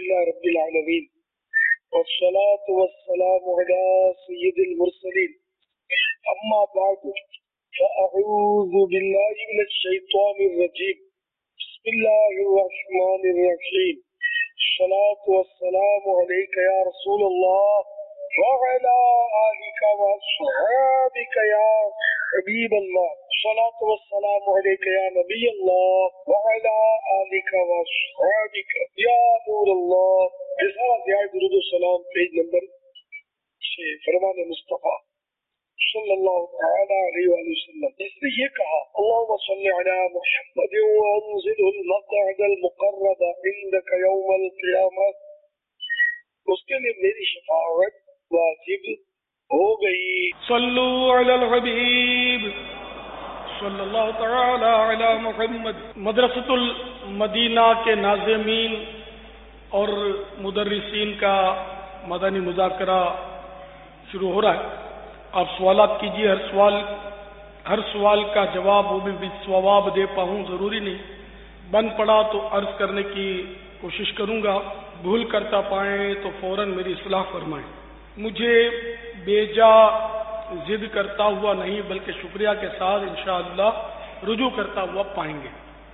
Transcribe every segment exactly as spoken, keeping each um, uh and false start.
لله رب العالمين والصلاة والسلام على سيد المرسلين أما بعد فأعوذ بالله من الشيطان الرجيم بسم الله الرحمن الرحيم الصلاة والسلام عليك يا رسول الله وعلى آلك وأصحابك يا حبيب الله الصلاة والسلام عليك يا نبي الله وعلى آلك وأصحابك يا نور الله. رسالہ دعائے درود و سلام پیج نمبر چھ فرمان مصطفیٰ صلی اللہ تعالی علیہ وآلہ وسلم. اس نے یہ کہا اللہم صلی علی محمد وانزله المقعد المقرب عندك یوم القیامہ. اس کے لیے میری شفاعت واجب ہو گئی. صلو علی الحبیب صلی اللہ تعالی علی محمد. مدرسۃ المدینہ کے ناظمین اور مدرسین کا مدنی مذاکرہ شروع ہو رہا ہے. آپ سوالات کیجیے. ہر سوال ہر سوال کا جواب وہ بھی ثواب دے پاؤں ضروری نہیں. بن پڑا تو عرض کرنے کی کوشش کروں گا. بھول کرتا پائیں تو فوراً میری اصلاح فرمائیں. مجھے بیجا ضد کرتا ہوا نہیں بلکہ شکریہ کے ساتھ انشاءاللہ رجوع کرتا ہوا پائیں گے.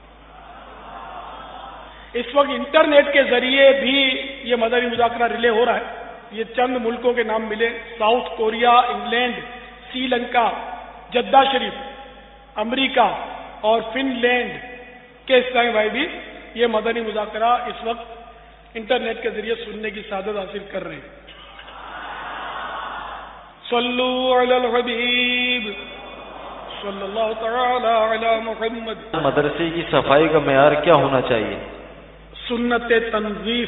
اس وقت انٹرنیٹ کے ذریعے بھی یہ مدنی مذاکرہ ریلے ہو رہا ہے. یہ چند ملکوں کے نام ملے: South Korea, England, Sri Lanka, Jeddah شریف، امریکہ اور فن لینڈ کے اسلامی بھائی بھی یہ مدنی مذاکرہ اس وقت انٹرنیٹ کے ذریعے سننے کی سعادت حاصل کر رہے ہیں. صلو علی الحبیب صلی اللہ تعالی علی محمد. مدرسے کی صفائی کا معیار کیا ہونا چاہیے؟ سنت تنظیف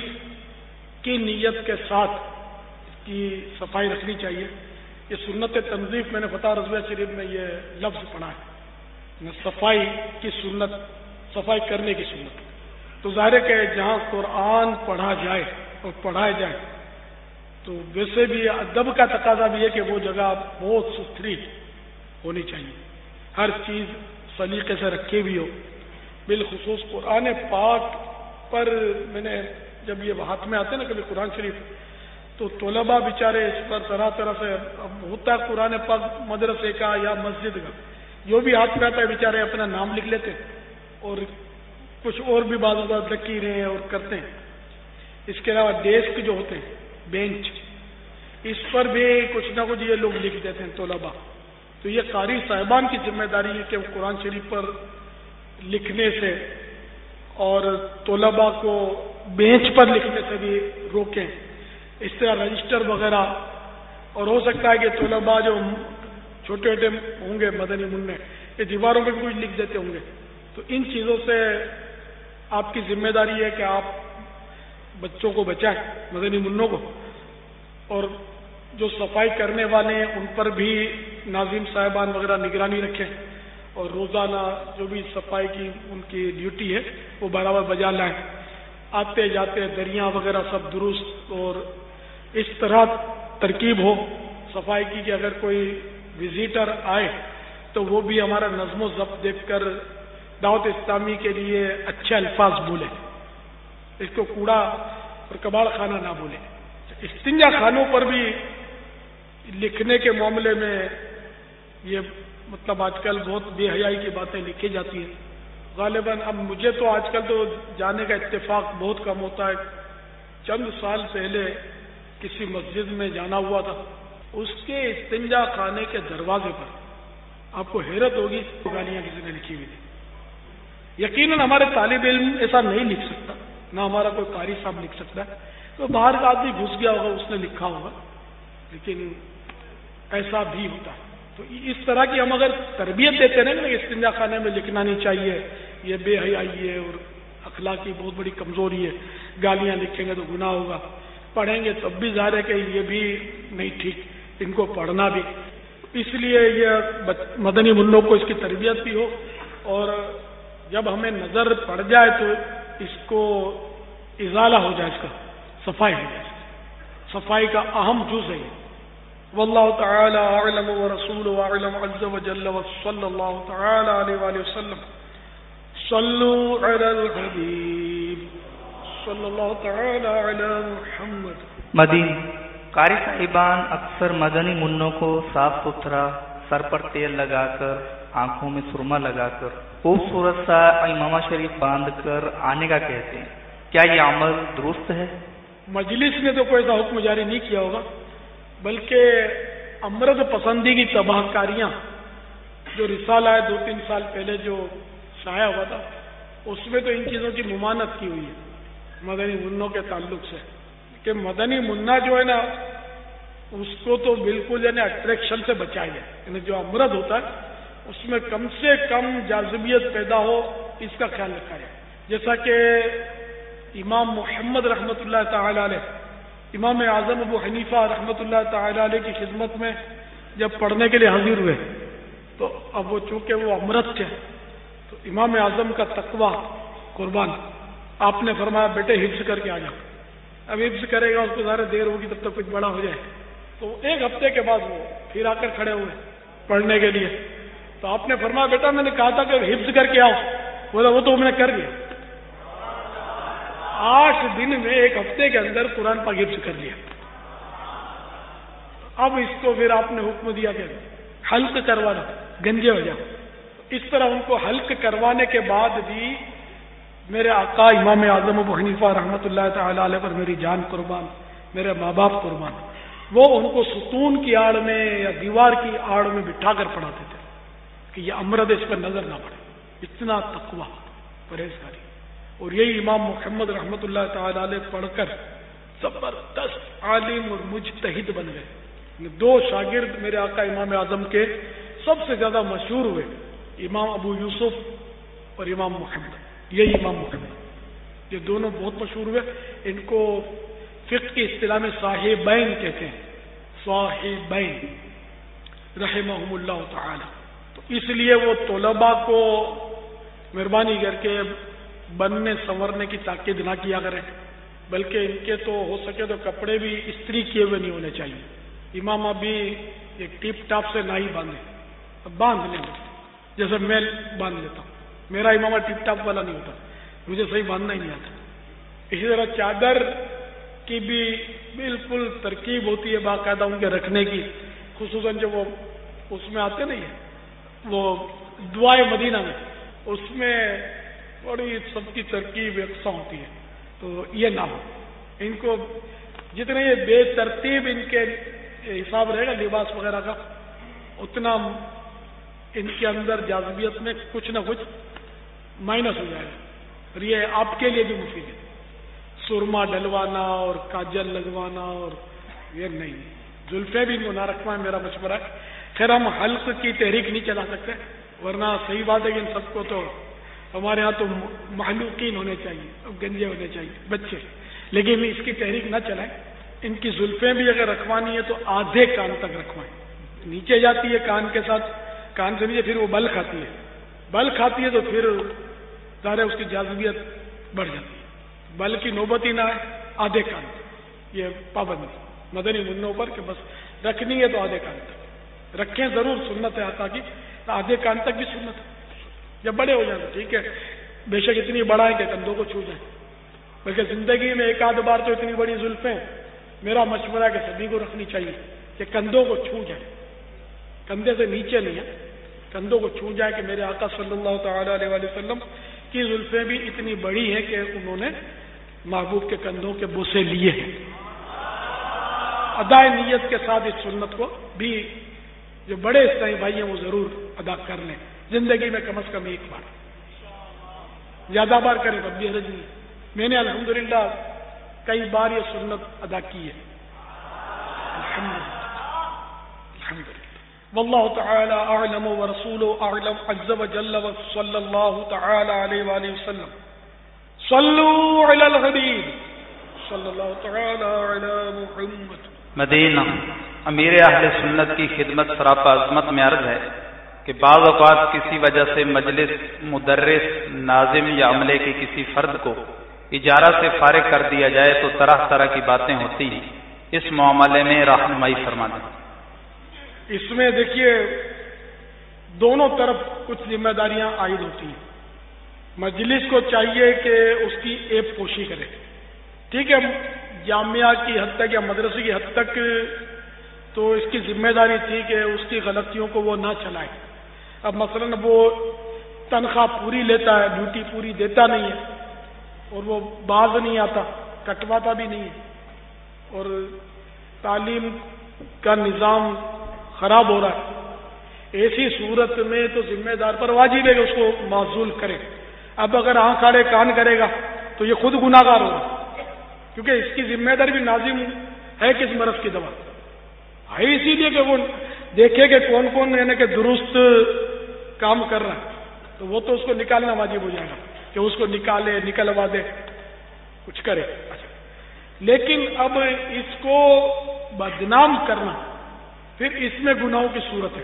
کی نیت کے ساتھ کی صفائی رکھنی چاہیے. یہ سنت تنظیف میں نے فتح رضویہ شریف میں یہ لفظ پڑھا ہے، صفائی کی سنت، صفائی کرنے کی سنت. تو ظاہر ہے کہ جہاں قرآن پڑھا جائے اور پڑھایا جائے تو ویسے بھی ادب کا تقاضا بھی ہے کہ وہ جگہ بہت ستھری ہونی چاہیے، ہر چیز سلیقے سے رکھی ہوئی ہو. بالخصوص قرآن پاک پر میں نے جب یہ ہاتھ میں آتے نا کبھی قرآن شریف تو طلباء بیچارے اس پر طرح طرح سے ہوتا ہے قرآن پاک مدرسے کا یا مسجد کا، جو بھی ہاتھ میں آتا ہے بیچارے اپنا نام لکھ لیتے اور کچھ اور بھی بعض اوقات لکیریں اور کرتے ہیں. اس کے علاوہ ڈیسک جو ہوتے ہیں، بینچ، اس پر بھی کچھ نہ کچھ یہ لوگ لکھ دیتے ہیں طلباء. تو یہ قاری صاحبان کی ذمہ داری ہے کہ وہ قرآن شریف پر لکھنے سے اور طلباء کو بینچ پر لکھنے سے بھی روکیں. اس طرح رجسٹر وغیرہ، اور ہو سکتا ہے کہ طلباء جو چھوٹے چھوٹے ہوں گے مدنی منع یہ دیواروں پہ بھی کچھ لکھ دیتے ہوں گے. تو ان چیزوں سے آپ کی ذمہ داری ہے کہ آپ بچوں کو بچائیں، مدنی منوں کو، اور جو صفائی کرنے والے ہیں ان پر بھی ناظم صاحبان وغیرہ نگرانی رکھیں اور روزانہ جو بھی صفائی کی ان کی ڈیوٹی ہے وہ برابر بجا لائیں. آتے جاتے دریا وغیرہ سب درست اور اس طرح ترکیب ہو صفائی کی کہ اگر کوئی وزیٹر آئے تو وہ بھی ہمارا نظم و ضبط دیکھ کر دعوت اسلامی کے لیے اچھے الفاظ بولے، اس کو کوڑا اور کباڑ خانہ نہ بولے. استنجا خانوں پر بھی لکھنے کے معاملے میں یہ مطلب آج کل بہت بے حیائی کی باتیں لکھی جاتی ہیں. غالباً اب مجھے تو آج کل تو جانے کا اتفاق بہت کم ہوتا ہے. چند سال پہلے کسی مسجد میں جانا ہوا تھا، اس کے استنجا خانے کے دروازے پر آپ کو حیرت ہوگی گالیاں کسی نے لکھی ہوئی تھی. یقیناً ہمارے طالب علم ایسا نہیں لکھ سکتا، نہ ہمارا کوئی قاری صاحب لکھ سکتا ہے. تو باہر کا آدمی گھس گیا ہوگا، اس نے لکھا ہوگا، لیکن ایسا بھی ہوتا ہے. تو اس طرح کی ہم اگر تربیت دیتے رہیں کہ استنجا خانے میں لکھنا نہیں چاہیے، یہ بے حیائی ہے اور اخلاق کی بہت بڑی کمزوری ہے، گالیاں لکھیں گے تو گناہ ہوگا، پڑھیں گے تب بھی ظاہر ہے کہ یہ بھی نہیں ٹھیک، ان کو پڑھنا بھی. اس لیے یہ مدنی منوں کو اس کی تربیت بھی ہو، اور جب ہمیں نظر پڑ جائے تو اس کو ازالہ ہو جائے، اس کا صفائی ہو جائے. صفائی کا اہم جز ہے. واللہ تعالی اعلم ورسولہ اعلم عز وجل وصلی اللہ تعالی علیہ وآلہ وسلم. صلوا علی الحبیب صلی اللہ تعالی علی محمد. مدین قاری صاحبان اکثر مدنی منوں کو صاف ستھرا سر پر تیل لگا کر آنکھوں میں سرما لگا کر خوبصورت سا امامہ شریف باندھ کر آنے کا کہتے ہیں. کیا یہ عمل درست ہے؟ مجلس نے تو کوئی ایسا حکم جاری نہیں کیا ہوگا، بلکہ امرد پسندی کی تباہ کاریاں جو رسالہ ہے دو تین سال پہلے جو شائع ہوا تھا، اس میں تو ان چیزوں کی ممانعت کی ہوئی ہے مدنی منوں کے تعلق سے، کہ مدنی منا جو ہے نا اس کو تو بالکل یعنی اٹریکشن سے بچایا جائے، یعنی جو امرد ہوتا ہے اس میں کم سے کم جاذبیت پیدا ہو، اس کا خیال رکھا جائے. جیسا کہ امام محمد رحمۃ اللہ تعالی علیہ، امام اعظم ابو حنیفہ رحمۃ اللہ تعالی علیہ کی خدمت میں جب پڑھنے کے لیے حاضر ہوئے تو اب وہ چونکہ وہ امرت تھے تو امام اعظم کا تقویٰ قربان، آپ نے فرمایا بیٹے حفظ کر کے آ جاؤ. اب حفظ کرے گا اس کو ظاہر دیر ہوگی تب تک کچھ بڑا ہو جائے، تو ایک ہفتے کے بعد وہ پھر آ کر کھڑے ہوئے پڑھنے کے لیے. تو آپ نے فرمایا بیٹا میں نے کہا تھا کہ حفظ کر کے آؤ، بولا وہ تو میں نے کر لیا. آٹھ دن میں ایک ہفتے کے اندر قرآن پاک حفظ کر لیا. اب اس کو پھر آپ نے حکم دیا کہ حلق کروانا، گنجے ہو جاؤ. اس طرح ان کو حلق کروانے کے بعد بھی میرے آقا امام اعظم ابو حنیفہ رحمۃ اللہ تعالی علیہ پر میری جان قربان، میرے ماں باپ قربان، وہ ان کو ستون کی آڑ میں یا دیوار کی آڑ میں بٹھا کر پڑھاتے تھے کہ یہ امرد اس پر نظر نہ پڑے. اتنا تقویٰ پرہیزگاری. اور یہی امام محمد رحمۃ اللہ تعالی علیہ پڑھ کر زبردست عالم اور مجتہد بن گئے. دو شاگرد میرے آقا امام اعظم کے سب سے زیادہ مشہور ہوئے، امام ابو یوسف اور امام محمد. یہی امام محمد، یہ دونوں بہت مشہور ہوئے. ان کو فقہ کی اصطلاح میں صاحبین کہتے ہیں، صاحبین رحمہم اللہ تعالی. تو اس لیے وہ طلباء کو مہربانی کر کے بننے سنورنے کی تاکید نہ کیا کریں، بلکہ ان کے تو ہو سکے تو کپڑے بھی استری کیے ہوئے نہیں ہونے چاہیے. امام ابھی ایک ٹیپ ٹاپ سے نہ ہی باندھے، باندھ لیں جیسے میں باندھ لیتا ہوں. میرا امامہ ٹپ ٹاپ والا نہیں ہوتا، مجھے صحیح باندھنا ہی نہیں آتا. اسی طرح چادر کی بھی بالکل ترکیب ہوتی ہے باقاعدہ ان کے رکھنے کی، خصوصاً جو وہ اس میں آتے نہیں ہے وہ دعائے مدینہ میں، اس میں بڑی سب کی ترکیب یکساں ہوتی ہے. تو یہ نہ ہو، ان کو جتنے یہ بے ترتیب ان کے حساب رہے گا لباس وغیرہ کا، اتنا ان کے اندر جاذبیت میں کچھ نہ کچھ مائنس ہو جائے گا. اور یہ آپ کے لیے بھی مفید ہے. سرما ڈلوانا اور کاجل لگوانا اور یہ نہیں، زلفیں بھی نہ رکھوانا میرا مشورہ ہے. خیر ہم حلق کی تحریک نہیں چلا سکتے، ورنہ صحیح بات ہے کہ ان سب کو تو ہمارے ہاں تو محلوقین ہونے چاہیے، گنجے ہونے چاہیے بچے، لیکن اس کی تحریک نہ چلائیں. ان کی زلفیں بھی اگر رکھوانی ہے تو آدھے کان تک رکھوائیں. نیچے جاتی ہے کان کے ساتھ، کان سے نیچے پھر وہ بل کھاتی ہے، بل کھاتی ہے تو پھر ظاہر اس کی جاذبیت بڑھ جاتی ہے. بل کی نوبت ہی نہ ہے، آدھے کان تک. یہ پابندی مدنی منوں پر کہ بس رکھنی ہے تو آدھے کان تک رکھیں. ضرور سنت ہے آقا کی، آدھے کان تک بھی سنت ہے. جب بڑے ہو جائیں ٹھیک ہے، بے شک اتنی بڑا ہے کہ کندھوں کو چھو جائیں، بلکہ زندگی میں ایک آدھ بار تو اتنی بڑی زلفیں میرا مشورہ ہے کہ سبھی کو رکھنی چاہیے کہ کندھوں کو چھو جائے، کندھے سے نیچے نہیں ہے، کندھوں کو چھو جائے کہ میرے آقا صلی اللہ تعالی علیہ وآلہ وسلم کی زلفیں بھی اتنی بڑی ہیں کہ انہوں نے محبوب کے کندھوں کے بوسے لیے ہیں. ادائے نیت کے ساتھ اس سنت کو بھی جو بڑے اسلامی بھائی ہیں وہ ضرور ادا کر لیں زندگی میں کم از کم ایک بار. زیادہ بار کریں تب بھی حرج نہیں. میں نے الحمدللہ کئی بار یہ سنت ادا کی ہے الحمدللہ. واللہ تعالی اعلم ورسولہ اعلم عز وجل وصلی اللہ تعالی علیہ وآلہ وسلم. صلو علی الحبیب صلی اللہ تعالی علی محمد. مدینہ امیر اہل سنت کی خدمت سراپا عظمت میں عرض ہے کہ بعض اوقات کسی وجہ سے مجلس، مدرس، ناظم یا عملے کے کسی فرد کو اجارہ سے فارغ کر دیا جائے تو طرح طرح کی باتیں ہوتی ہیں. اس معاملے میں رہنمائی فرما دیں. اس میں دیکھیے دونوں طرف کچھ ذمہ داریاں عائد ہوتی ہیں. مجلس کو چاہیے کہ اس کی عیب پوشی کرے، ٹھیک ہے، جامعہ کی حد تک یا مدرسے کی حد تک تو اس کی ذمہ داری تھی کہ اس کی غلطیوں کو وہ نہ چلائے. اب مثلا وہ تنخواہ پوری لیتا ہے، ڈیوٹی پوری دیتا نہیں ہے، اور وہ باز نہیں آتا، کٹواتا بھی نہیں ہے، اور تعلیم کا نظام خراب ہو رہا ہے. ایسی صورت میں تو ذمہ دار پر واجب ہے کہ اس کو معزول کرے. اب اگر آنکھ آڑے کان کرے گا تو یہ خود گناہ گار ہوگا، کیونکہ اس کی ذمہ داری بھی نازم ہے کس مرض کی دوا ہے، اسی لیے کہ وہ دیکھے کہ کون کون یعنی کہ درست کام کر رہا ہے، تو وہ تو اس کو نکالنا واجب ہو جائے گا کہ اس کو نکالے، نکلوا دے، کچھ کرے. لیکن اب اس کو بدنام کرنا پھر اس میں گناہوں کی صورت ہے،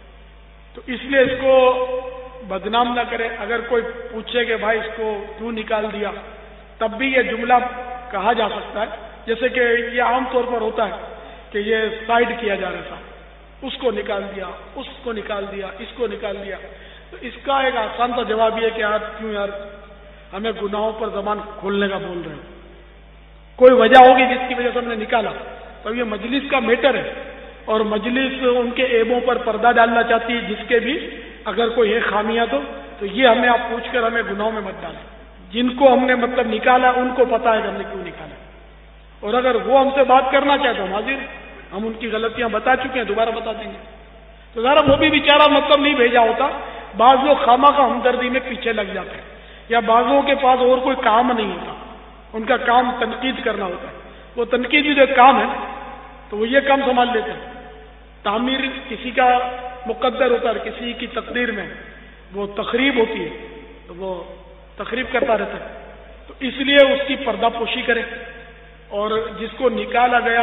تو اس لیے اس کو بدنام نہ کرے. اگر کوئی پوچھے کہ بھائی اس کو کیوں نکال دیا، تب بھی یہ جملہ کہا جا سکتا ہے، جیسے کہ یہ عام طور پر ہوتا ہے کہ یہ سائڈ کیا جا رہا تھا، اس کو نکال دیا، اس کو نکال دیا، اس کو نکال دیا. تو اس کا ایک آسان سا جواب یہ ہے کہ یار کیوں یار ہمیں گناہوں پر زبان کھولنے کا بول رہے ہیں، کوئی وجہ ہوگی جس کی وجہ سے ہم نے نکالا. تو یہ مجلس کا میٹر ہے، اور مجلس ان کے عیبوں پر پردہ ڈالنا چاہتی ہے، جس کے بھی اگر کوئی ہے خامیاں تو تو یہ ہمیں آپ پوچھ کر ہمیں گناہوں میں مت ڈالیں. جن کو ہم نے مطلب نکالا ان کو پتا ہے کہ ہم نے کیوں نکالا، اور اگر وہ ہم سے بات کرنا چاہے تو ہم حاضر، ہم ان کی غلطیاں بتا چکے ہیں، دوبارہ بتا دیں گے. تو ذرا وہ بھی بیچارہ مطلب نہیں بھیجا ہوتا. بعض لوگ خامہ کا ہمدردی میں پیچھے لگ جاتے ہیں، یا بعضوں کے پاس اور کوئی کام نہیں ہوتا، ان کا کام تنقید کرنا ہوتا ہے. وہ تنقید بھی جو کام ہے تو وہ یہ کام سنبھال لیتے ہیں. تعمیر کسی کا مقدر ہوتا ہے، کسی کی تقدیر میں وہ تخریب ہوتی ہے تو وہ تخریب کرتا رہتا ہے. تو اس لیے اس کی پردہ پوشی کرے، اور جس کو نکالا گیا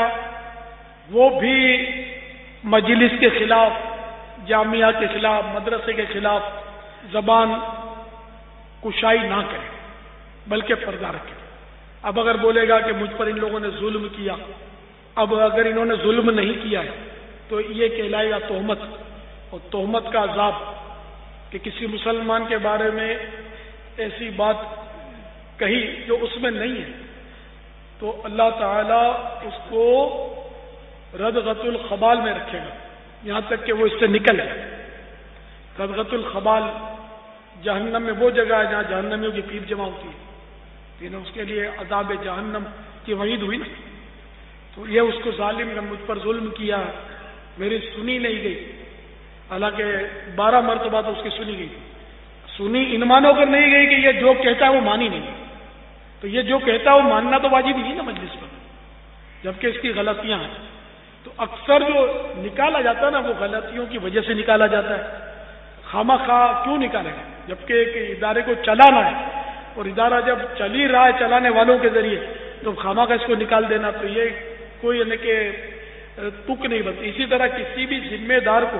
وہ بھی مجلس کے خلاف، جامعہ کے خلاف، مدرسے کے خلاف زبان کشائی نہ کرے، بلکہ پردہ رکھے. اب اگر بولے گا کہ مجھ پر ان لوگوں نے ظلم کیا، اب اگر انہوں نے ظلم نہیں کیا ہے تو یہ کہلائے گا تہمت، اور تہمت کا عذاب کہ کسی مسلمان کے بارے میں ایسی بات کہی جو اس میں نہیں ہے، تو اللہ تعالی اس کو ردغۃ الخبال میں رکھے گا یہاں تک کہ وہ اس سے نکل جائے. ردغۃ الخبال جہنم میں وہ جگہ ہے جہاں جہنمیوں کی بھیڑ جمع ہوتی ہے، لیکن اس کے لیے عذاب جہنم کی وعید ہوئی نا. تو یہ اس کو ظالم نے مجھ پر ظلم کیا، میری سنی نہیں گئی، حالانکہ بارہ مرتبہ تو اس کی سنی گئی، سنی ان مانو کر نہیں گئی کہ یہ جو کہتا ہے وہ مانی نہیں. تو یہ جو کہتا ہے وہ ماننا تو واجب نہیں نا مجلس پر، جبکہ اس کی غلطیاں ہیں. تو اکثر جو نکالا جاتا ہے نا وہ غلطیوں کی وجہ سے نکالا جاتا ہے. خواہ خواہ کیوں نکالے گا، جبکہ ایک ادارے کو چلانا ہے، اور ادارہ جب چل ہی رہا ہے چلانے والوں کے ذریعے، تو خواہ خواہ اس کو نکال دینا تو یہ کوئی یعنی کہ تک نہیں بنتی. اسی طرح کسی بھی ذمہ دار کو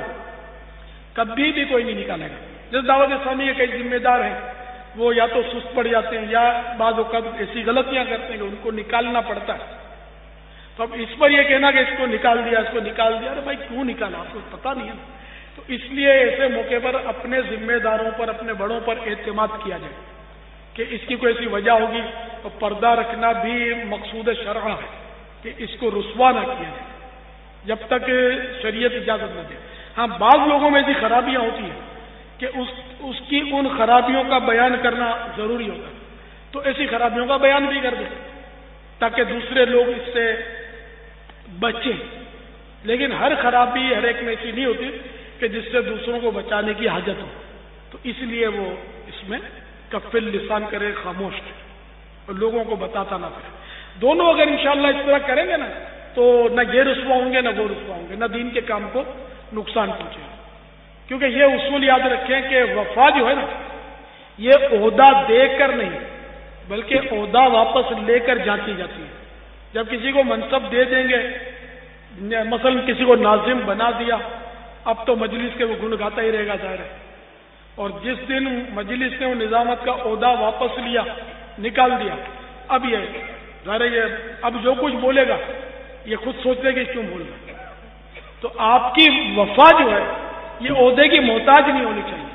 کبھی بھی کوئی نہیں نکالے گا. جس دعوت اسلامی کے کئی ذمہ دار ہیں وہ یا تو سست پڑ جاتے ہیں یا بعض اوقات ایسی غلطیاں کرتے ہیں کہ ان کو نکالنا پڑتا ہے. تو اب اس پر یہ کہنا کہ اس کو نکال دیا، اس کو نکال دیا، ارے بھائی کیوں نکالا آپ کو پتا نہیں ہے. تو اس لیے ایسے موقع پر اپنے ذمہ داروں پر، اپنے بڑوں پر اعتماد کیا جائے کہ اس کی کوئی ایسی وجہ ہوگی. تو پردہ رکھنا بھی مقصود شرع ہے کہ اس کو رسوا نہ کیا جائے جب تک شریعت اجازت نہ دے. ہاں بعض لوگوں میں ایسی خرابیاں ہوتی ہیں کہ اس اس کی ان خرابیوں کا بیان کرنا ضروری ہوتا ہے، تو ایسی خرابیوں کا بیان بھی کر دیں تاکہ دوسرے لوگ اس سے بچیں. لیکن ہر خرابی ہر ایک میں ایسی نہیں ہوتی کہ جس سے دوسروں کو بچانے کی حاجت ہو. تو اس لیے وہ اس میں کف لسان کرے، خاموش کرے، اور لوگوں کو بتاتا نہ پھرے. دونوں اگر انشاءاللہ اس طرح کریں گے نا تو نہ یہ رسوا ہوں گے نہ وہ رسوا ہوں گے، نہ دین کے کام کو نقصان پہنچے گا. کیونکہ یہ اصول یاد رکھیں کہ وفا جو ہے نا یہ عہدہ دے کر نہیں بلکہ عہدہ واپس لے کر جانچی جاتی ہے. جب کسی کو منصب دے دیں گے، مثلا کسی کو ناظم بنا دیا، اب تو مجلس کے وہ گن گاتا ہی رہے گا ظاہر ہے. اور جس دن مجلس نے وہ نظامت کا عہدہ واپس لیا، نکال دیا، اب یہ ظاہر ہے یہ اب جو کچھ بولے گا یہ خود سوچ لے کہ کیوں بول رہا. تو آپ کی وفا جو ہے یہ عہدے کی محتاج نہیں ہونی چاہیے،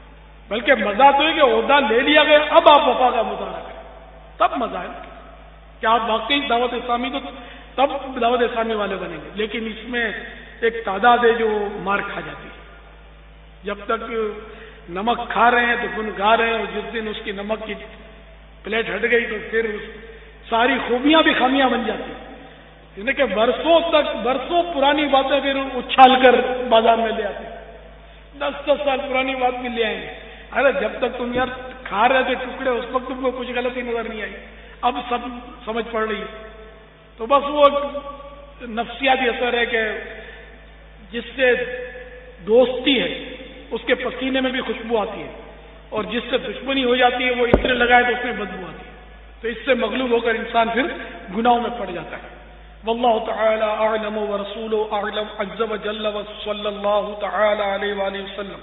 بلکہ مزہ تو ہے کہ عہدہ لے لیا گیا، اب آپ وفا کا مظاہرہ کریں، تب مزہ ہے. کہ آپ واقعی دعوت اسلامی تو تب دعوت اسلامی والے بنیں گے، لیکن اس میں ایک تعداد ہے جو مار کھا جاتی ہے۔ جب تک نمک کھا رہے ہیں تو گن گا رہے ہیں، اور جس دن اس کی نمک کی پلیٹ ہٹ گئی تو پھر ساری خوبیاں بھی خامیاں بن جاتی ہیں، یعنی کہ برسوں تک برسوں پرانی باتیں پھر اچھال کر بازار میں لے آتے ہیں، دس دس سال پرانی بات بھی لے آئیں گے۔ ارے جب تک تم یار کھا رہے تھے ٹکڑے اس وقت تم کو کچھ غلطی نظر نہیں آئی، اب سب سمجھ پڑ رہی ہے۔ تو بس وہ نفسیاتی اثر ہے کہ جس سے دوستی ہے اس کے پسینے میں بھی خوشبو آتی ہے، اور جس سے دشمنی ہو جاتی ہے وہ عطر لگائے تو اس میں بدبو آتی ہے، تو اس سے مغلوب ہو کر انسان پھر گناہوں میں پڑ جاتا ہے۔ واللہ تعالی اعلم ورسولہ اعلم عز وجل وصلی اللہ تعالی علیہ وآلہ وسلم۔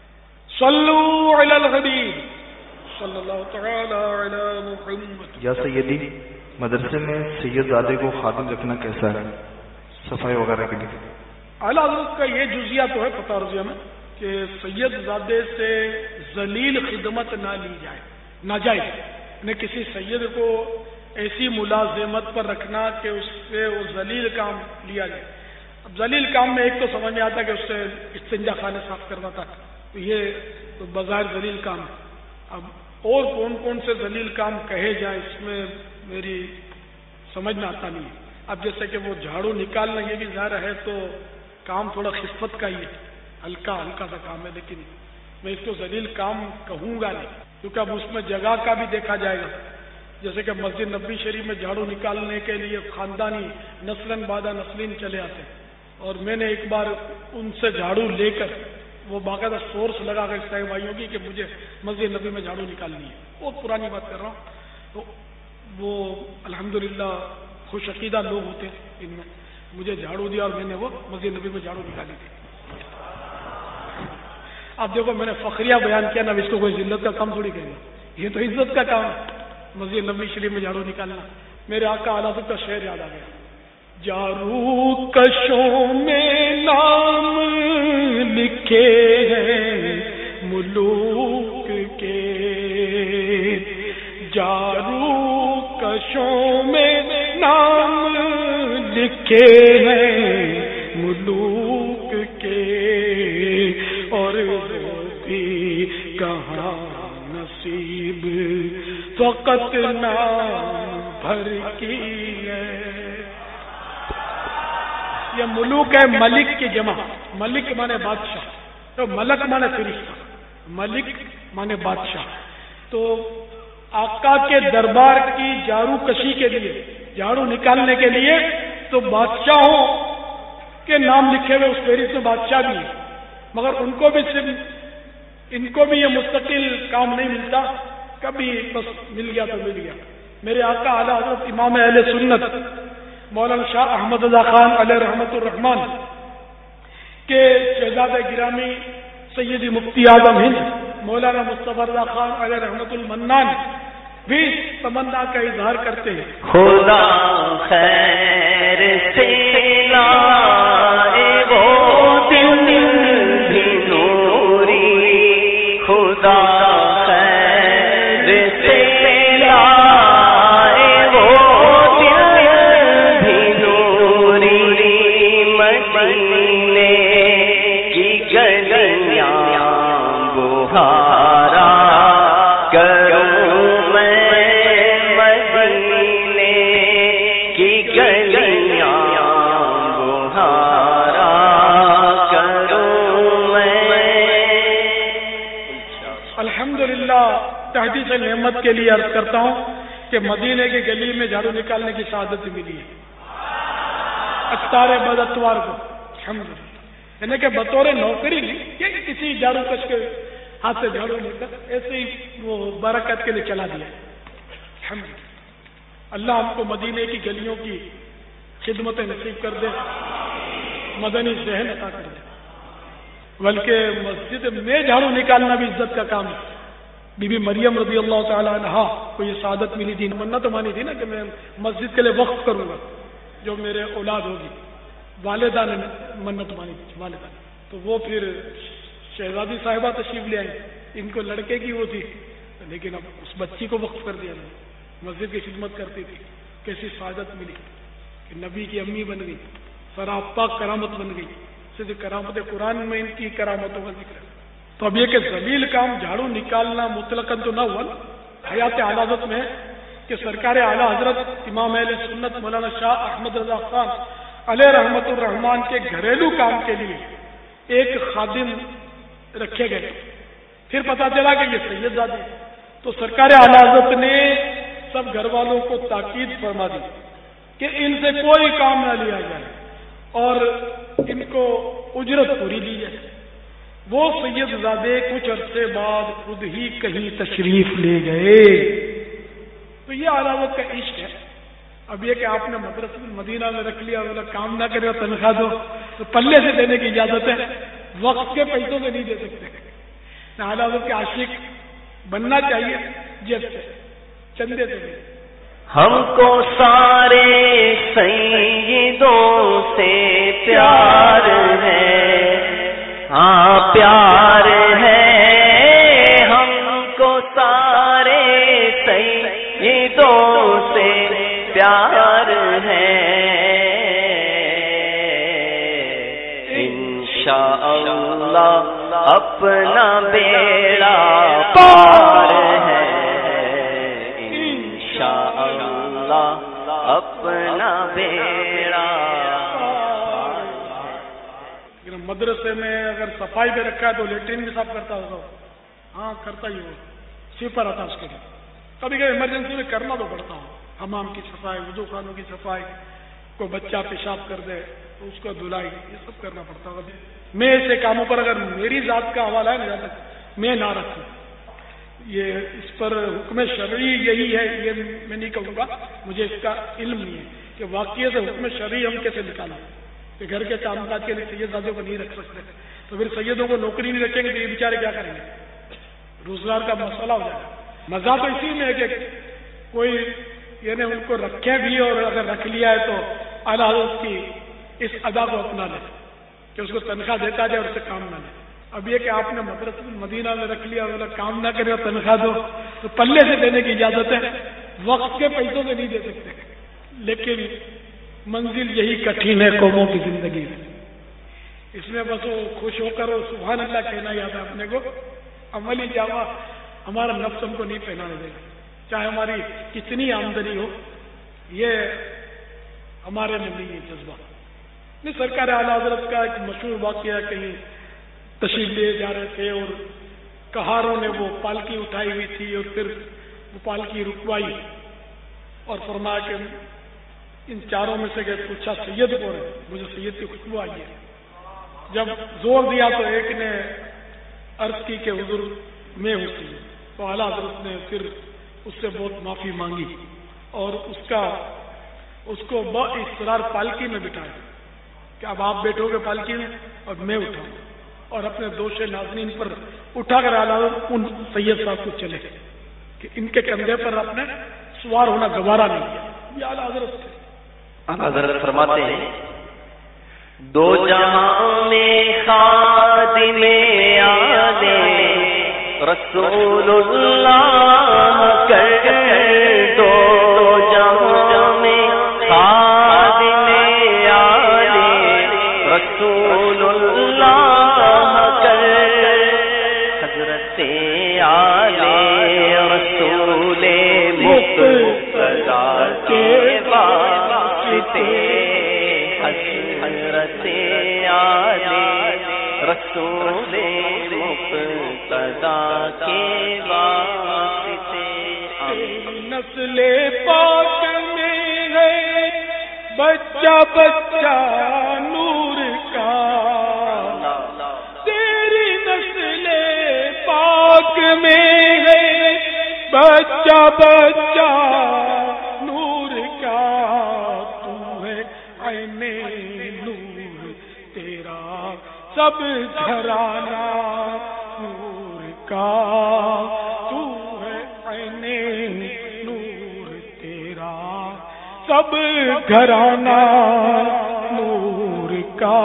صلو علی الحبیب صلی اللہ تعالی علی محمد۔ یا سیدی، مدرسے میں سید زادے کو خادم رکھنا کیسا ہے صفائی وغیرہ کے لیے؟ اعلیٰ حضرت کا یہ جزیہ تو ہے فتح رضیہ میں کہ سید زادے سے ذلیل خدمت نہ لی جائے، ناجائز، نے کسی سید کو ایسی ملازمت پر رکھنا کہ اس سے وہ ذلیل کام لیا جائے۔ اب ذلیل کام میں ایک تو سمجھ میں آتا کہ اس سے استنجا خانے صاف کرنا تھا، تو یہ تو بظاہر ذلیل کام ہے۔ اب اور کون کون سے ذلیل کام کہے جائیں اس میں میری سمجھ میں آتا نہیں ہے۔ اب جیسے کہ وہ جھاڑو نکالنا یہ بھی ظاہر ہے تو کام تھوڑا خفت کا ہی ہے، ہلکا ہلکا سا کام ہے، لیکن میں اس کو ذلیل کام کہوں گا نہیں، کیونکہ اب اس میں جگہ کا بھی دیکھا جائے گا۔ جیسے کہ مسجد نبوی شریف میں جھاڑو نکالنے کے لیے خاندانی نسلاً بعد نسلین چلے آتے ہیں، اور میں نے ایک بار ان سے جھاڑو لے کر وہ باقاعدہ سورس لگا کر صاحب بھائیوں کی کہ مجھے مسجد نبی میں جھاڑو نکالنی ہے، بہت پرانی بات کر رہا ہوں، تو وہ الحمدللہ خوش عقیدہ لوگ ہوتے ہیں، ان میں مجھے جھاڑو دیا اور میں نے وہ مسجد نبی میں جھاڑو نکالی تھی۔ اب دیکھو میں نے فخریہ بیان کیا نا، اس کو کوئی ذلت کا کام تھوڑی کہیں گے، یہ تو عزت کا کام ہے مسجد نبی شریف میں جھاڑو نکالنا۔ میرے آقا اعلیٰ حضرت کا شعر یاد آ گیا، جارو کشوں میں نام لکھے ہیں ملوک کے، جارو کشوں میں نام لکھے ہیں ملوک کے، اور بھی کہاں نصیب فقط نام بھر کی ہے۔ یہ ملوک ہے ملک کی جمع، ملک مانے بادشاہ، تو ملک مانے فرشتہ، ملک مانے بادشاہ۔ تو آقا کے دربار کی جارو کشی کے لیے، جھاڑو نکالنے کے لیے تو بادشاہوں کے نام لکھے ہوئے اس فہرست میں بادشاہ بھی ہیں، مگر ان کو بھی صرف ان کو بھی یہ مستقل کام نہیں ملتا، کبھی بس مل گیا تو مل گیا۔ میرے آقا اعلیٰ حضرت امام اہل سنت مولانا شاہ احمد رضا خان علیہ رحمت الرحمان کے شہزادہ گرامی سیدی مفتی اعظم ہند مولانا مصطفیٰ رضا خان علیہ رحمت المنان بھی تمنا کا اظہار کرتے ہیں، خدا خیر سے لائے وہ دل بھی نوری، خدا خیر سے لائے وہ دل بھی نوری، مدینے کی گلیاں بہارا کروں تحدیث نعمت کے لیے عرض کرتا ہوں کہ مدینے کی گلی میں جھاڑو نکالنے کی سعادت ملی ہے اتوار بعد اتوار کو، الحمدللہ، یعنی کہ بطور نوکری نہیں، یہ کسی جھاڑو کش کے ہاتھ سے جھاڑو لے کر ایسے ہی وہ برکت کے لیے چلا دیا، الحمدللہ۔ اللہ ہم کو مدینے کی گلیوں کی خدمت نصیب کر دے، مدنی ذہن عطا کر دے، بلکہ مسجد میں جھاڑو نکالنا بھی عزت کا کام ہے۔ بی بی مریم رضی اللہ تعالی عنہا کو یہ سعادت ملی تھی، منت تو مانی تھی نا کہ میں مسجد کے لیے وقف کروں گا جو میرے اولاد ہوگی، والدہ نے منت مانی تھی، والدہ، تو وہ پھر شہزادی صاحبہ تشریف لے آئی، ان کو لڑکے کی وہ تھی، لیکن اب اس بچی کو وقف کر دیا میں، مسجد کی خدمت کرتی تھی، کیسی سعادت ملی کہ نبی کی امی بن گئی، سراپا کرامت بن گئی. صرف کرامت قرآن میں ان کی کرامتوں کا ذکر ہے. تو اب یہ کہ ذلیل کام جھاڑو نکالنا مطلقاً تو نہ ہوا. حیات اعلی حضرت میں کہ سرکار اعلی حضرت امام اہل سنت مولانا شاہ احمد رضا خان علیہ رحمت الرحمان کے گھریلو کام کے لیے ایک خادم رکھے گئے. پھر پتا چلا کہ یہ سید زادے. تو سرکار اعلی حضرت نے سب گھر والوں کو تاکید فرما دی کہ ان سے کوئی کام نہ لیا جائے اور ان کو اجرت پوری دی جائے. وہ سید زادے کچھ عرصے بعد خود ہی کہیں تشریف لے گئے. تو یہ اعلی حضرت کا عشق ہے. اب یہ کہ آپ نے مدرسہ مدینہ میں رکھ لیا اور کام نہ کرے اور تنخواہ دو تو پلے سے دینے کی اجازت ہے، وقت کے پیسوں سے نہیں دے سکتے. اعلی حضرت کے عاشق بننا چاہیے جیب سے، چندے سے نہیں. ہم کو سارے سیدوں سے پیار ہے، ہاں پیار ہے. ہم کو سارے سیدوں سے پیار ہے. انشاءاللہ اپنا بیڑا پار ہے. انشاءاللہ اپنا بیڑا. مدرسے میں اگر صفائی پہ رکھا ہے تو لیٹرین بھی صاف کرتا ہوگا. ہاں کرتا ہی ہو، سویپر آتا اس کے لیے. کبھی کبھی ایمرجنسی میں کرنا تو پڑتا ہو. حمام کی صفائی، وضو خانوں کی صفائی، کوئی بچہ پیشاب کر دے تو اس کو دھلائی، یہ سب کرنا پڑتا ہوگا. میں ایسے کاموں پر اگر میری ذات کا حوالہ ہے نا میں نہ رکھوں. یہ اس پر حکم شرعی یہی ہے، یہ میں نہیں کہوں گا، مجھے اس کا علم نہیں ہے کہ واقعی سے حکم شرعی ہم کیسے نکالا کہ گھر کے کام کاج کے لیے سید زادوں کو نہیں رکھ سکتے. تو پھر سیدوں کو نوکری نہیں رکھیں گے تو یہ بیچارے کیا کریں گے؟ روزگار کا مسئلہ ہو جائے گا. مزہ تو اسی میں ہے کہ کوئی یعنی ان کو رکھے بھی اور اگر رکھ لیا ہے تو اعلیٰ حضرت کی اس ادا کو اپنا لے کہ اس کو تنخواہ دیتا جائے اور اس سے کام نہ لے. اب یہ کہ آپ نے مدرسہ مدینہ میں رکھ لیا اور کام نہ کرے اور تنخواہ دو تو پلے سے دینے کی اجازت ہے، وقت کے پیسوں سے نہیں دے سکتے. لیکن منزل یہی کٹھن ہے قوموں کی زندگی میں. اس میں بس وہ خوش ہو کر سبحان اللہ کہنا یاد ہے اپنے کو. عملی جامہ ہمارا نفس ہم کو نہیں پہنانے دے گا، چاہے ہماری کتنی آمدنی ہو. یہ ہمارے میں نہیں ہے جذبہ. نہیں، سرکار اعلیٰ حضرت کا ایک مشہور واقعہ، کہیں تشریف لے جا رہے تھے اور کہاروں نے وہ پالکی اٹھائی ہوئی تھی اور پھر وہ پالکی رکوائی اور فرمایا کہ ان چاروں میں سے کہ پوچھا سید کون ہے؟ مجھے سید کی خوشبو آئی ہے. جب زور دیا تو ایک نے عرض کی کہ حضور میں ہوں سید. تو اعلیٰ حضرت نے پھر اس سے بہت معافی مانگی اور اس کا اس کو با اصرار پالکی میں بٹھایا کہ اب آپ بیٹھو گے پالکی میں اور میں اٹھاؤں، اور اپنے دوش ناظرین پر اٹھا کر اعلیٰ حضرت ان سید صاحب کو چلے گئے کہ ان کے کندھے پر آپ نے سوار ہونا گوارا نہیں کیا. یہ اعلیٰ حضرت تھے. اعلیٰ حضرت فرماتے ہیں دو جہاں میں خادم آدے رسول اللہ کر دو جہاں میں خادم آدے رسول اللہ کر حضرت آلے رسول مقتدی کے واسطے حضرت آلے رسول مقتدی کے واسطے. نسل پاک میں ہے بچہ بچہ نور کا، تیری نسل پاک میں ہے بچہ بچہ نور کا. تو ہے عین نور تیرا سب گھرانہ نور کا. تو ہے عین نور تیرا سب گھرانہ نور کا.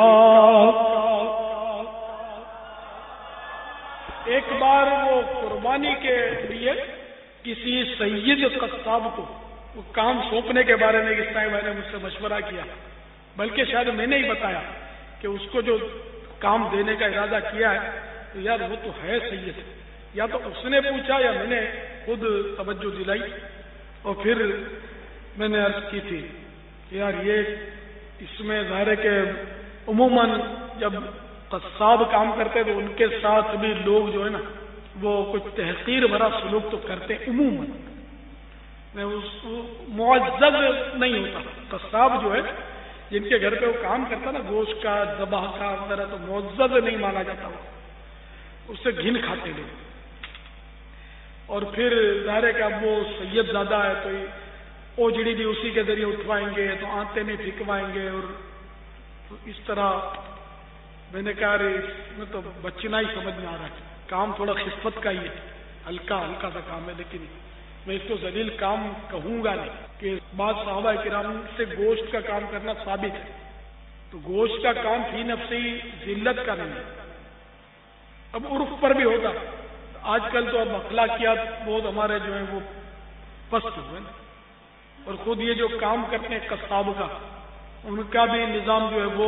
ایک بار وہ قربانی کے لیے کسی سید قصاب کو وہ کام سونپنے کے بارے میں اس ٹائم میں نے مجھ سے مشورہ کیا، بلکہ شاید میں نے ہی بتایا کہ اس کو جو کام دینے کا ارادہ کیا ہے تو یار وہ تو ہے سید، یا تو اس نے پوچھا یا میں نے خود توجہ دلائی، اور پھر میں نے عرض کی تھی کہ یار یہ اس میں ظاہر ہے کہ عموماً جب قصاب کام کرتے تو ان کے ساتھ بھی لوگ جو ہے نا وہ کچھ تحقیر بھرا سلوک تو کرتے عموماً، میں اس معزز نہیں ہوتا، قصاب جو ہے جن کے گھر پہ وہ کام کرتا نا گوشت کا ذبح کا وغیرہ تو معزز نہیں مانا جاتا، وہ اس سے گھن کھاتے لوگ، اور پھر ظاہر ہے کہ اب وہ سید زیادہ ہے تو اوجڑی بھی اسی کے ذریعے اٹھوائیں گے تو آنتے نہیں پھینکوائیں گے، اور تو اس طرح میں نے کہا رہے اس میں تو بچنا ہی سمجھ میں آ رہا ہے، کام تھوڑا خفت کا ہی ہے، ہلکا ہلکا سا کام ہے، لیکن میں اس کو ذلیل کام کہوں گا نہیں کہ بعض صحابہ کرام سے گوشت کا کام کرنا ثابت ہے، تو گوشت کا کام فی نفسی ذلت کا نہیں ہے، اب عرف پر بھی ہوگا، آج کل تو اب اخلاقیات بہت ہمارے جو ہیں وہ پست ہوئے نا، اور خود یہ جو کام کرتے ہیں قصاب کا ان کا بھی نظام جو ہے وہ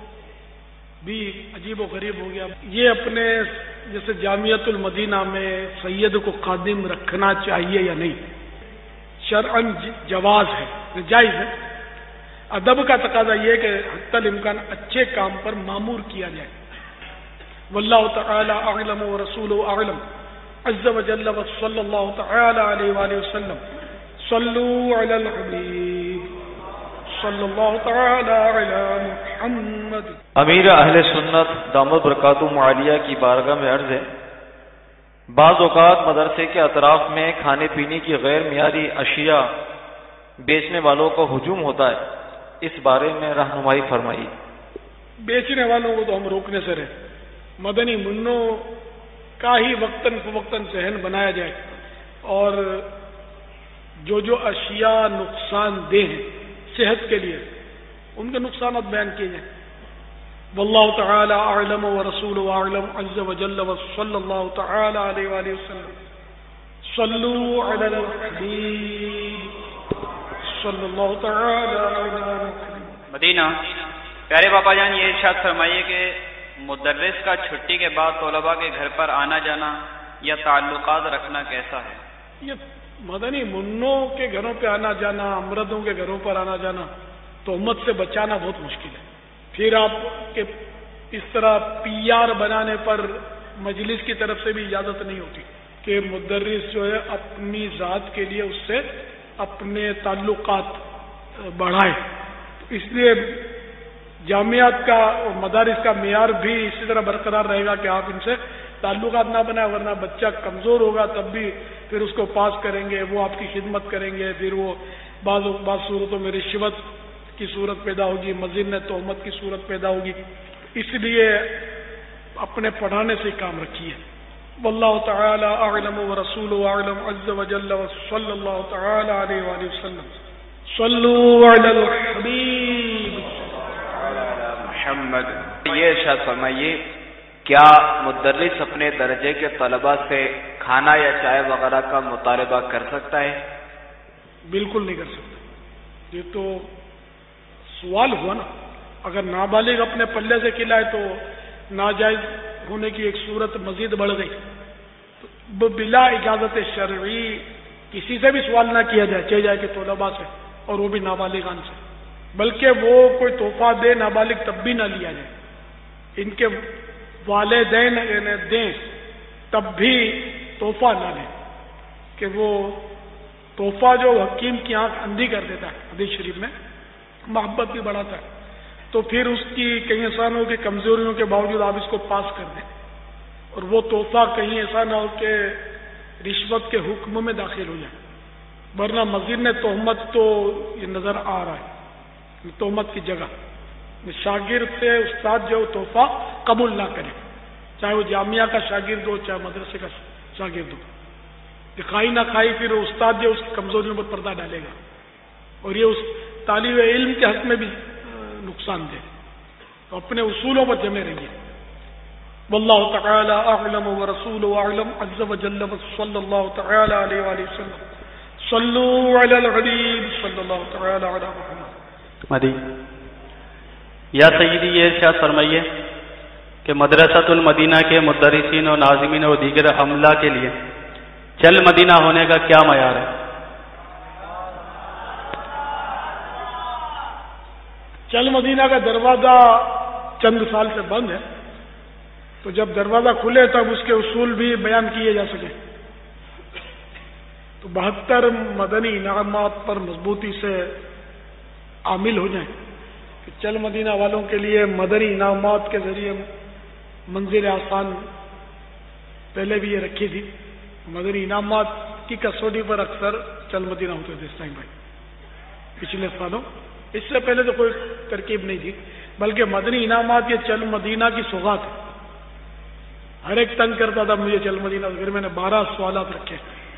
بھی عجیب و غریب ہو گیا۔ یہ اپنے جیسے جامعۃ المدینہ میں سید کو خادم رکھنا چاہیے یا نہیں، شرعاً جواز ہے، جائز ہے، ادب کا تقاضا یہ کہ حتی الامکان اچھے کام پر مامور کیا جائے۔ واللہ تعالی اعلم ورسولہ اعلم عز وجل وصلی اللہ تعالی علیہ وآلہ وسلم صلوا علی الحبیب صلی اللہ تعالی علی محمد۔ امیر اہل سنت دامت برکاتہ عالیہ کی بارگاہ میں عرض ہے، بعض اوقات مدرسے کے اطراف میں کھانے پینے کی غیر معیاری اشیاء بیچنے والوں کا ہجوم ہوتا ہے، اس بارے میں رہنمائی فرمائی۔ بیچنے والوں کو تو ہم روکنے سے رہے، مدنی منوں کا ہی وقتاً فوقتاً ذہن بنایا جائے، اور جو جو اشیاء نقصان دہ ہیں صحت کے لیے ان کے نقصانات بیان کیے جائیں۔ واللہ تعالی اعلم ورسولہ اعلم عز وجل وصلی اللہ تعالی علیہ وآلہ وسلم صلوا علی الحبیب صلی اللہ تعالی علی محمد۔ مدینہ پیارے باپا جان، یہ ارشاد فرمائیے کہ مدرس کا چھٹی کے بعد طلباء کے گھر پر آنا جانا یا تعلقات رکھنا کیسا ہے؟ یہ مدنی منوں کے گھروں پہ آنا جانا، امردوں کے گھروں پر آنا جانا تہمت سے بچانا بہت مشکل ہے، پھر آپ کے اس طرح پی آر بنانے پر مجلس کی طرف سے بھی اجازت نہیں ہوتی کہ مدرس جو ہے اپنی ذات کے لیے اس سے اپنے تعلقات بڑھائے، اس لیے جامعات کا اور مدارس کا معیار بھی اسی طرح برقرار رہے گا کہ آپ ان سے تعلقات نہ بنائیں، ورنہ بچہ کمزور ہوگا تب بھی پھر اس کو پاس کریں گے، وہ آپ کی خدمت کریں گے، پھر وہ بعض بعض صورتوں میں رشوت کی صورت پیدا ہوگی، مزید میں تہمت کی صورت پیدا ہوگی، اس لیے اپنے پڑھانے سے کام رکھیے۔ واللہ تعالی اعلم ورسولہ اعلم عز وجل وصلی اللہ تعالی علیہ وآلہ وسلم صلوا علی الحبیب محمد۔ یہ ارشاد فرمائیے، کیا مدرس اپنے درجے کے طلباء سے کھانا یا چائے وغیرہ کا مطالبہ کر سکتا ہے؟ بالکل نہیں کر سکتا، یہ تو سوال ہوا نا، اگر نابالغ اپنے پلے سے کھلائے تو ناجائز ہونے کی ایک صورت مزید بڑھ گئی، تو بلا اجازت شرعی کسی سے بھی سوال نہ کیا جائے، چاہے جائے کہ طلباء سے، اور وہ بھی نابالغان سے، بلکہ وہ کوئی تحفہ دے نابالغ تب بھی نہ لیا جائے، ان کے والدین دیں تب بھی تحفہ نہ لیں، کہ وہ تحفہ جو حکیم کی آنکھ اندھی کر دیتا ہے، حدیث شریف میں محبت بھی بڑھاتا ہے، تو پھر اس کی کئی انسانوں کی کمزوریوں کے باوجود آپ اس کو پاس کر دیں، اور وہ تحفہ کہیں ایسا نہ ہو کہ رشوت کے حکم میں داخل ہو جائے، ورنہ مزید میں تہمت تو یہ نظر آ رہا ہے، تہمت کی جگہ شاگرد سے استاد جو تحفہ قبول نہ کرے، چاہے وہ جامعہ کا شاگرد ہو چاہے مدرسے کا شاگرد ہو، دکھائی نہ کھائی پھر استاد جو اس کمزوریوں پر پردہ ڈالے گا، اور یہ اس طالب علم کے حق میں بھی نقصان دے، تو اپنے اصولوں پر جمے رہیے۔ واللہ تعالی اعلم ورسولہ اعلم عز وجل صلی اللہ تعالی علیہ وآلہ وسلم صلو علی الحبیب صلی اللہ تعالی علی محمد مدی یا سیدی یہ ارشاد فرمائیے کہ مدرسۃ المدینہ کے مدرسین و ناظمین و دیگر عملہ کے لیے چل مدینہ ہونے کا کیا معیار ہے؟ چل مدینہ کا دروازہ چند سال سے بند ہے، تو جب دروازہ کھلے تب اس کے اصول بھی بیان کیے جا سکے، تو بہتر مدنی انعامات پر مضبوطی سے عامل ہو جائیں کہ چل مدینہ والوں کے لیے مدنی انعامات کے ذریعے منزل آسان پہلے بھی یہ رکھی تھی۔ مدنی انعامات کی کسوٹی پر اکثر چل مدینہ ہوتے تھے اس ٹائم بھائی پچھلے سالوں، اس سے پہلے تو کوئی ترکیب نہیں تھی، بلکہ مدنی انعامات یہ چل مدینہ کی سوغات ہے۔ ہر ایک تنگ کرتا تھا مجھے چل مدینہ، پھر میں نے بارہ سوالات رکھے،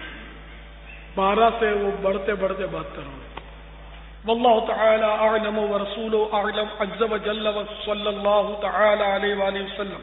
بارہ سے وہ بڑھتے بڑھتے بہتر ہوں۔ واللہ تعالی اعلم ورسولہ اعلم عز وجل وصلی اللہ تعالی علیہ وآلہ وسلم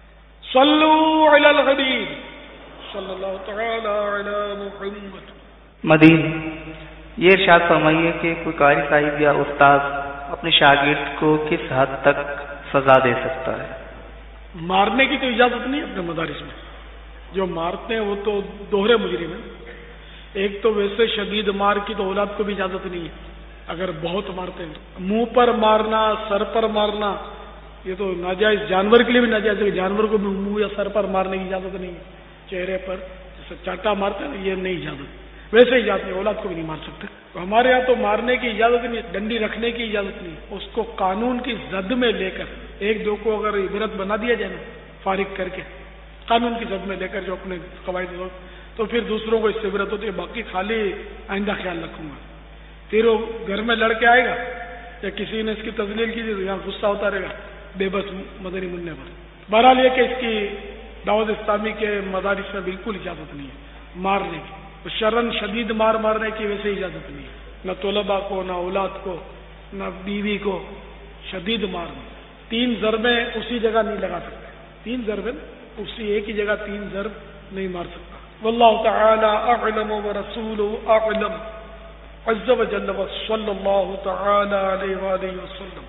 صلو علی الحبیب صلی اللہ تعالی علی محمد۔ مدین یہ ارشاد فرمائیے کہ کوئی قاری صاحب یا استاد اپنے شاگرد کو کس حد تک سزا دے سکتا ہے؟ مارنے کی تو اجازت نہیں اپنے مدارس میں، جو مارتے ہیں وہ تو دوہرے مجرم ہیں۔ ایک تو ویسے شدید مار کی تو اولاد کو بھی اجازت نہیں ہے، اگر بہت مارتے ہیں منہ پر مارنا، سر پر مارنا، یہ تو ناجائز، جانور کے لیے بھی ناجائز ہے، جانور کو بھی منہ یا سر پر مارنے کی اجازت نہیں ہے، چہرے پر جیسے چاٹا مارتے ہیں یہ نہیں اجازت، ویسے اجازت نہیں، اولاد کو بھی نہیں مار سکتے۔ تو ہمارے ہاں تو مارنے کی اجازت نہیں، ڈنڈی رکھنے کی اجازت نہیں، اس کو قانون کی زد میں لے کر ایک دو کو اگر عبرت بنا دیا جائے نا فارغ کر کے، قانون کی زد میں لے کر جو اپنے قواعد ہو، تو پھر دوسروں کو اس سے عبرت ہوتی ہے۔ باقی خالی آئندہ خیال رکھوں گا، پھر وہ گھر میں لڑ کے آئے گا یا کسی نے اس کی تذلیل کی تو یہاں غصہ ہوتا رہے گا بے بس مدنی منع پر۔ بہرحال یہ کہ اس کی دعوت اسلامی کے مدارس میں بالکل اجازت نہیں ہے مارنے کی، شرن شدید مار مارنے کی ویسے اجازت نہیں ہے، نہ طلباء کو، نہ اولاد کو، نہ بیوی کو، شدید مارنے۔ تین ضربیں اسی جگہ نہیں لگا سکتے، تین ضربیں اسی ایک ہی جگہ تین ضرب نہیں مار سکتا۔ واللہ تعالی اعلم ورسولہ اعلم عز وجل وصلی اللہ تعالی علیہ وآلہ وسلم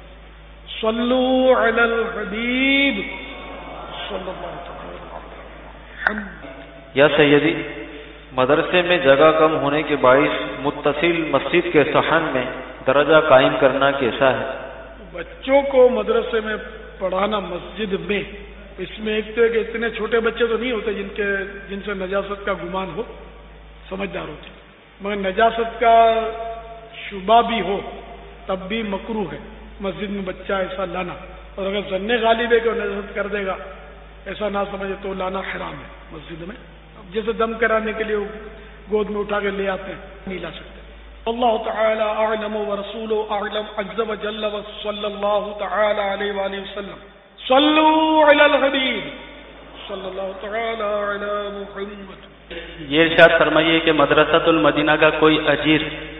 صلو علی الحبیب صلی اللہ تعالی علیہ وسلم۔ یا سیدی مدرسے میں جگہ کم ہونے کے باعث متصل مسجد کے صحن میں درجہ قائم کرنا کیسا ہے؟ بچوں کو مدرسے میں پڑھانا مسجد میں، اس میں ایک تو کہ اتنے چھوٹے بچے تو نہیں ہوتے جن کے جن سے نجاست کا گمان ہو، سمجھدار ہوتے، مگر نجاست کا شبہ بھی ہو تب بھی مکروہ ہے مسجد میں بچہ ایسا لانا، اور اگر ظن غالب ہے کہ وہ نجاست کر دے گا ایسا نہ سمجھے تو لانا حرام ہے مسجد میں۔ جیسے دم کرانے کے لیے گود میں اٹھا کے لے آتے ہیں نہیں لا سکتے۔ اللہ تعالی اعلم ورسولہ اعلم عز وجل وصلی اللہ تعالی علیہ وآلہ وسلم صلو علی الحبیب صلی اللہ تعالی علی محمد۔ یہ ارشاد فرمائیے کہ مدرسۃ المدینہ کا کوئی اجیر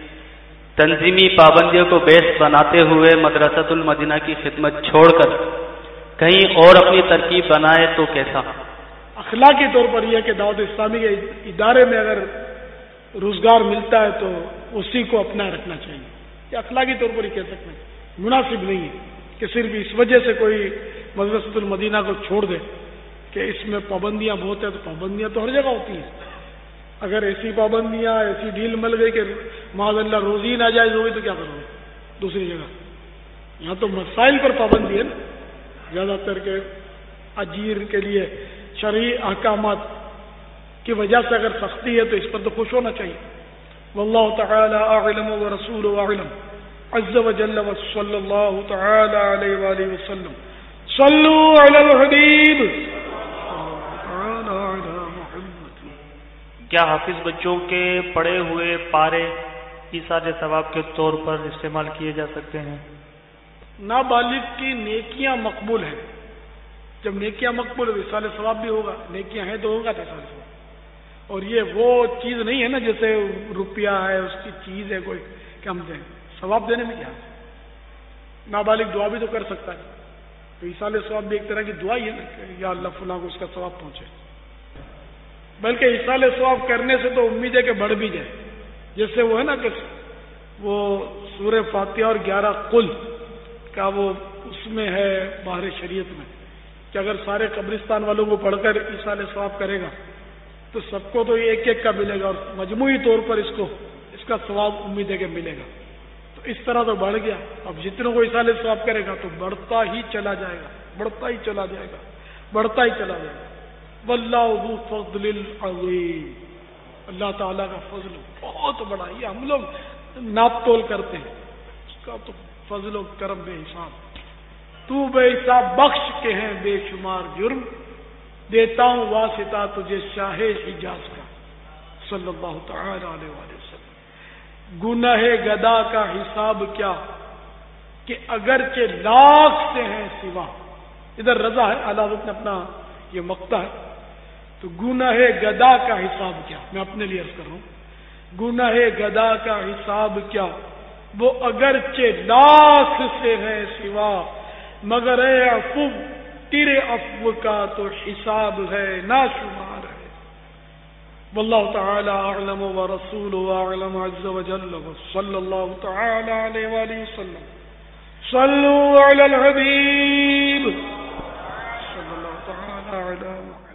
تنظیمی پابندیوں کو بیس بناتے ہوئے مدرسۃ المدینہ کی خدمت چھوڑ کر کہیں اور اپنی ترکیب بنائے تو کیسا؟ اخلاقی طور پر یہ کہ دعوت اسلامی کے ادارے میں اگر روزگار ملتا ہے تو اسی کو اپنا رکھنا چاہیے، یہ اخلاقی طور پر ہی کہہ سکتے ہیں، مناسب نہیں ہے کہ صرف اس وجہ سے کوئی مدرسۃ المدینہ کو چھوڑ دے کہ اس میں پابندیاں بہت ہیں، تو پابندیاں تو ہر جگہ ہوتی ہیں، اگر ایسی پابندیاں ایسی ڈھیل مل گئی کہ معاذ اللہ روزی ناجائز ہوگی تو کیا کرو گے دوسری جگہ؟ یہاں تو مسائل پر پابندی ہے نا، زیادہ تر کے اجیر کے لیے شرعی احکامات کی وجہ سے اگر سختی ہے تو اس پر تو خوش ہونا چاہیے۔ واللہ تعالی اعلم ورسولہ اعلم عز وجل وصلی اللہ تعالی علیہ وآلہ وسلم صلو علی الحبیب کیا حافظ بچوں کے پڑے ہوئے پارے ایثار ثواب کے طور پر استعمال کیے جا سکتے ہیں؟ نابالغ کی نیکیاں مقبول ہیں، جب نیکیاں مقبول ہے ایثار ثواب بھی ہوگا، نیکیاں ہیں تو ہوگا ایثار ثواب، اور یہ وہ چیز نہیں ہے نا جیسے روپیہ ہے اس کی چیز ہے کوئی کہ ہم دیں، ثواب دینے میں کیا ہے؟ نابالغ دعا بھی تو کر سکتا ہے، تو ایثار ثواب بھی ایک طرح کی دعا ہی ہے نا کہ یا اللہ فلاں کو اس کا ثواب پہنچے، بلکہ ایثار ثواب کرنے سے تو امید ہے کہ بڑھ بھی جائے، جیسے وہ ہے نا کہ وہ سورہ فاتحہ اور گیارہ قل کا وہ اس میں ہے باہر شریعت میں کہ اگر سارے قبرستان والوں کو پڑھ کر ایصال ثواب کرے گا تو سب کو تو ایک ایک کا ملے گا اور مجموعی طور پر اس کو اس کا ثواب امید ہے کہ ملے گا. تو اس طرح تو بڑھ گیا. اب جتنے کو ایصال ثواب کرے گا تو بڑھتا ہی چلا جائے گا بڑھتا ہی چلا جائے گا بڑھتا ہی چلا جائے گا. واللہ ذو فضل العظیم. اللہ تعالیٰ کا فضل بہت بڑا. یہ ہم لوگ ناپ تول کرتے ہیں, اس کا تو فضل و کرم بے حساب. تو بے حساب بخش کے ہیں بے شمار جرم, دیتا ہوں واسطہ تجھے شاہ حجاز کا صلی اللہ تعالی علیہ وآلہ وسلم. گناہ گدا کا حساب کیا کہ اگرچہ لاکھ سے ہیں سوا. ادھر رضا ہے, اعلیٰ حضرت نے اپنا یہ مقطع ہے. تو گناہ گدا کا حساب کیا, میں اپنے لیے عرض کر رہا ہوں, گناہ گدا کا حساب کیا وہ اگرچہ لاکھ سے ہے سوا, مگر اے عفو تیرے عفو کا تو حساب ہے ناشمار ہے. واللہ تعالی اعلم ورسولہ اعلم عز وجل وصلی اللہ تعالی علیہ وآلہ وسلم. صلوا علی الحبیب صلی اللہ تعالی علی محمد.